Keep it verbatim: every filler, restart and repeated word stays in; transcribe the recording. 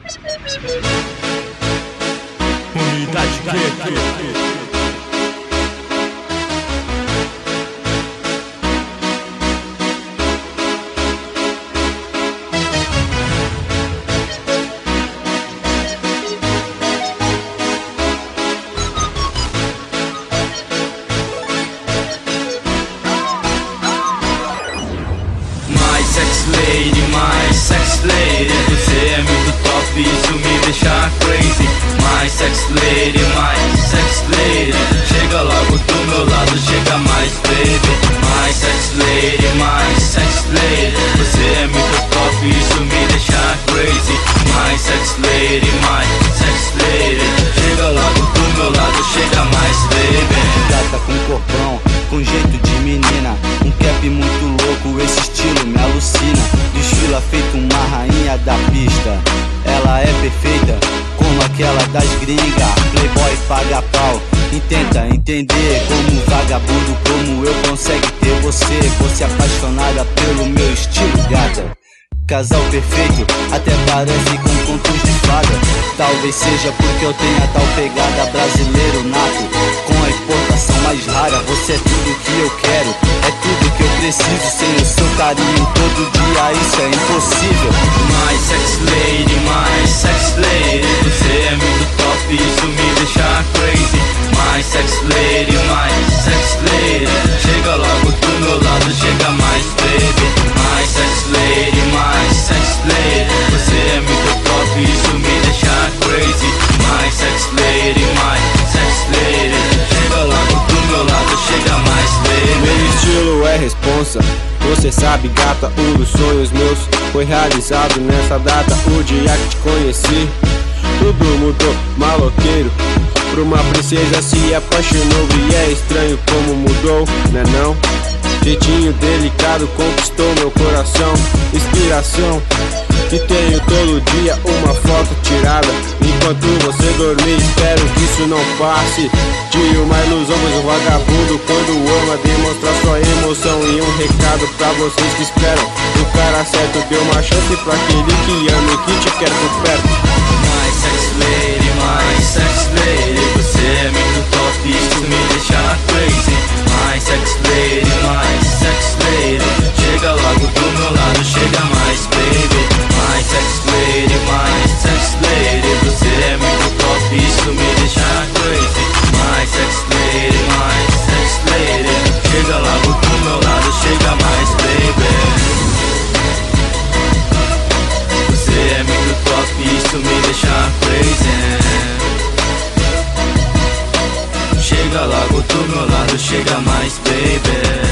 Unidade Gueto. Sex lady, my sex lady, você é muito top, isso me deixa crazy. My sex lady, my sex lady, chega logo do meu lado, chega mais baby. My sex lady, my sex lady, você é muito top, isso me deixa crazy. My sex lady, my sex lady, chega logo do meu lado, chega mais baby. Gata com corpão, com jeito de menina, um cap muito louco, esse estilo me alucina. Desfila feito uma rainha da pista, ela é perfeita como aquela das gringas. Playboy paga pau e tenta entender como vagabundo como eu consegue ter você. Você apaixonada pelo meu estilo, gata. Casal perfeito, até parece com contos de fada. Talvez seja porque eu tenha tal pegada brasileiro nato. Com a importação mais rara, você é tudo que eu quero, é tudo que eu preciso. Sem o seu carinho todo dia, isso é impossível. My sex lady, my sex lady, você é muito top, isso me deixa crazy. My sex lady, my sex lady, chega logo do meu lado, chega mais baby. My sex lady, my sex lady, você é muito top, isso me deixa crazy. My sex lady, my sex lady, chega logo do meu lado, chega mais baby. Meu estilo é responsa, você sabe gata, um dos sonhos meus foi realizado nessa data, o dia que te conheci. Tudo mudou, maloqueiro, pra uma princesa se apaixonou. E é estranho como mudou, né não? Jeitinho delicado conquistou meu coração. Inspiração que tenho todo dia, uma foto tirada enquanto você dormir. Espero que isso não passe de uma ilusão, pois um vagabundo quando ama demonstrar sua emoção. E um recado pra vocês que esperam o cara certo, dê uma chance pra aquele que ama e que te quer por perto. My sex lady, my sex lady, você é muito top, isso me deixa crazy. My sex lady, my sex lady, chega logo do meu lado, chega mais baby. My sex lady, my sex lady, você é muito top, isso me deixa crazy. My sex lady, my sex lady, chega logo do meu lado, chega mais baby. Você é muito top, isso me deixa crazy. Chega logo do meu lado, chega mais baby.